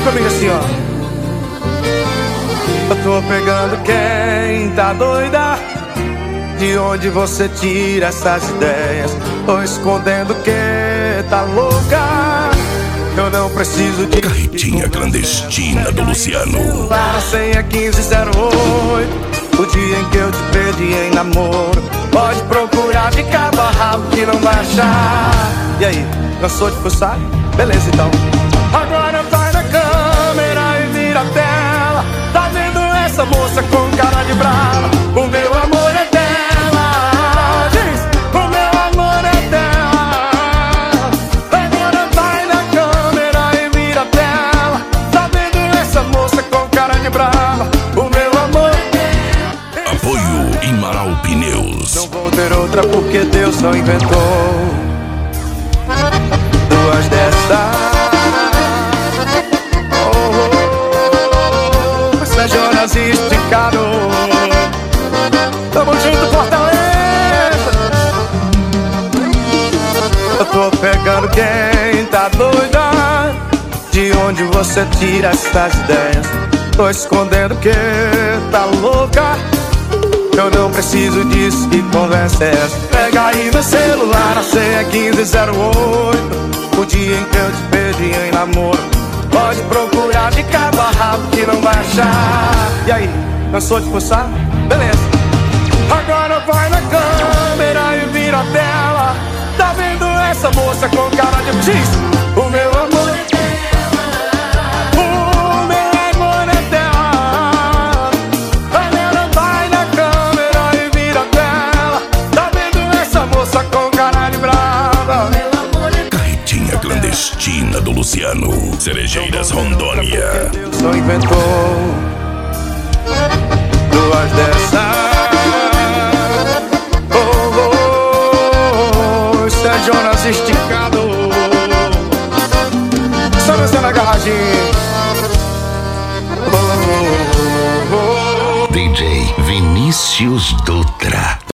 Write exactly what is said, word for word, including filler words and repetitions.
comigo assim, ó. Eu tô pegando quem tá doida. De onde você tira essas ideias? Tô escondendo quem tá louca. Eu não preciso de Carretinha clandestina do Luciano. A senha é quinze zero oito. O dia em que eu te pedi em namoro. Pode procurar de cabo a rabo que não vai achar. E aí, cansou de fuçar? Beleza então. Agora vai na câmera e vira a tela. Tá vendo essa moça com cara de brava? O meu amor é dela. Diz, o meu amor é dela. Agora vai na câmera e vira a tela. Tá vendo essa moça com cara de brava? O meu amor é dela. Apoio Imaral Pneus. Não vou ter outra porque Deus não inventou duas dessas. Jonas e esticado. Tamo junto, Fortaleza. Eu tô pegando quem tá doida. De onde você tira essas ideias? Tô escondendo quem tá louca. Eu não preciso disso, que conversa é essa? Pega aí meu celular, a senha é quinze zero oito. O dia em que eu te pedi em namoro. Pode procurar de cabo a rabo que não vai achar. E aí, cansou de fuçar? Beleza. Agora vai na câmera e vira a tela. Tá vendo essa moça com cara de X? O meu amor é dela. O meu amor é dela. Agora vai na câmera e vira a tela. Tá vendo essa moça com cara de brava? Carretinha clandestina do Luciano. Cerejeiras, Rondônia. Deus não inventou duas dessas. Oh, oh, oh, isso é Jonas esticado. Só dançando na garagem. Oh, oh, oh. D J Vinícius Dutra.